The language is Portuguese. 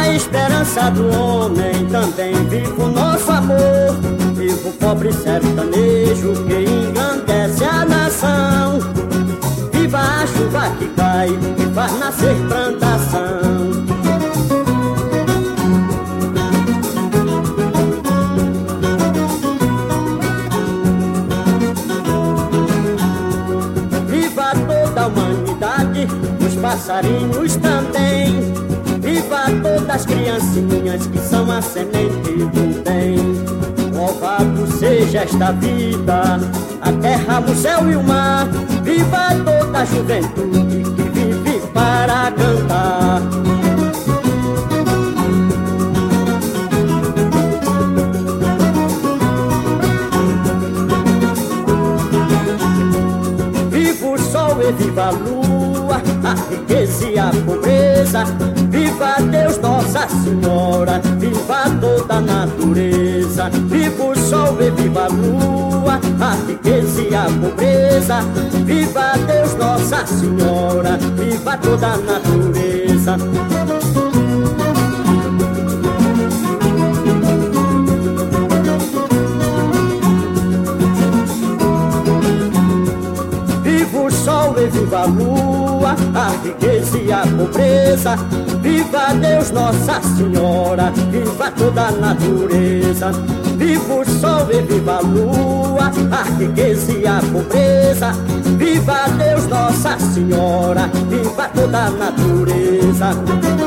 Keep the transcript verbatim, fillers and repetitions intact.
a esperança do homem, também viva o nosso amor. Viva o pobre sertanejo que engrandece a nação. Viva a chuva que cai e faz nascer plantação. Viva toda a humanidade, os passarinhos também. Viva todas as criancinhas que são a semente do bem. Louvado seja esta vida, a terra, o céu e o mar. Viva toda a juventude que vive para cantar. Viva o sol e viva a lua, a riqueza e a pobreza. Viva Deus, Nossa Senhora, viva toda a natureza. Viva o sol e viva a lua, a riqueza e a pobreza. Viva Deus, Nossa Senhora, viva toda a natureza. Viva o sol e viva a lua, a riqueza e a pobreza. Viva Deus, Nossa Senhora, viva toda a natureza. Viva o sol e viva a lua, a riqueza e a pobreza. Viva Deus, Nossa Senhora, viva toda a natureza.